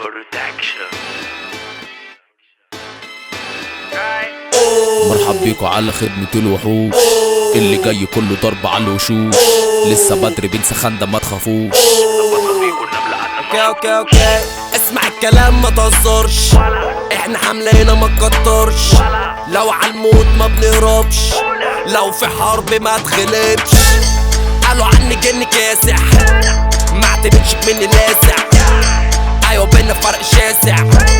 مرحب بيكوا على خدمة الوحوش، اللي جاي كله ضرب على الوشوش. لسه بدري بنسى خندة ما تخافوش. اوكي اسمع الكلام ما تهزرش، احنا حملة هنا ما تكترش. لو عالموت ما بنهربش، لو في حرب ما تغلبش. قالوا عني جن كاسح، ما اعتمدش مني لاسع. ايوه بينا فرق شاسع،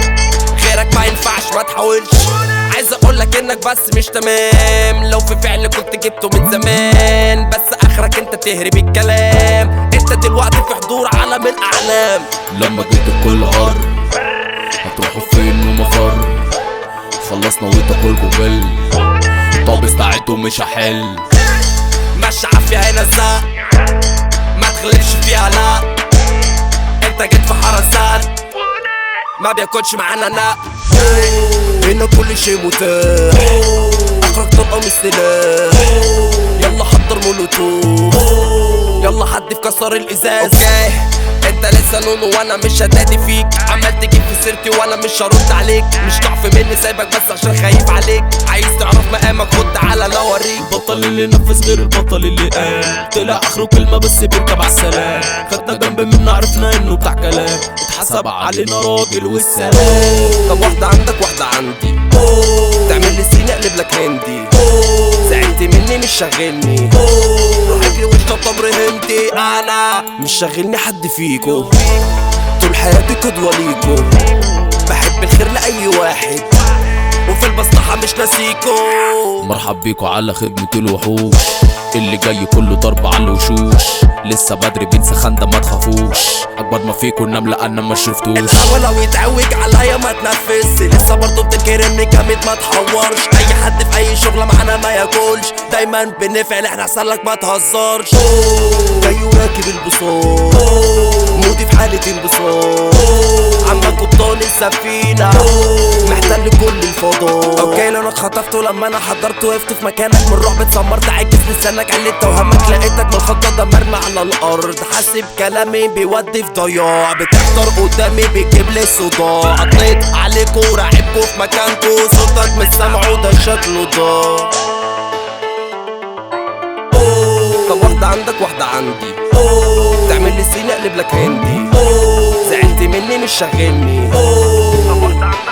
غيرك ما ينفعش ما تحاولش. عايز اقولك انك بس مش تمام، لو في فعل كنت جبته من زمان. بس اخرك انت تهري بالكلام، انت دلوقتي في حضور عالم الاعلام. لما جيت الكل هر هتروحوا فين ومفر، خلصنا وتاكلكوا بل. طب استعدوا مش هحل، ماشي عافية هنا زق، ما تغلبش فيها لا. انت جيت في حرسات ما بياكلش معانا لا. هنا كل شيء متاح، اخرك طلقة من السلاح. يلا حضر مولوتوف، يلا حد في كسر الازاز. اوكي انت لسه نونو وانا مش هدادي فيك. عمال تجيب في سيرتي وانا مش هرد عليك. مش ضعف مني سايبك بس عشان خايف عليك. عايز تعرف مقامك خد تعالى لو اوريك. بطل اللي نفذ غير البطل اللي قال. طلع اخره كلمة بس بيركب عالسلام. خدنا جنب منا عرفنا انه بتاع كلام. اتحسب علينا راجل والسلام. طب واحدة عندك واحدة عندي، تعمل لي سين اقلب لك هندي. زعلت مني مش شاغلني، روح اجري واشرب تمر هندي. انا مش شاغلني حد فيكو، طول حياتي قدوة ليكو. بحب الخير لأي واحد، وفي المصلحة مش ناسيكو. مرحب بيكوا على خدمة الوحوش، اللي جاي كله ضرب على الوشوش. لسه بدري بنسى خندة ما تخافوش. اكبر ما فيكوا النملة انا ما شفتوش. الهوا لو يتعوج عليا ما تنفسي، لسه برضو بتنكرني جامد ما تحورش. اي حد في اي شغلة معانا ما ياكلش، دايما بنفعل احنا احسن لك ما تهزرش. جاي راكب البساط، مودي في حالة انبساط. عمك قبطان السفينة، محتل كل الفضاء. اوكي لو انا اتخطفت لما انا حضرت وقفت في مكانك. من الرعب اتسمرت عاجز لسانك عليت توهمك. لقيتك من الخطة ده مرمى على الارض. حاسب كلامي بيودي في ضياع، بتحضر قدامي بتجيب لي صداع. قطيت عليكوا راعبكوا في مكانكوا، صوتك مش سامعه ده شكله ضاع. طب واحدة عندك واحدة عندي، تعمل لي سين اقلب لك هندي. زعلت مني مش شاغلني، طب واحدة عندك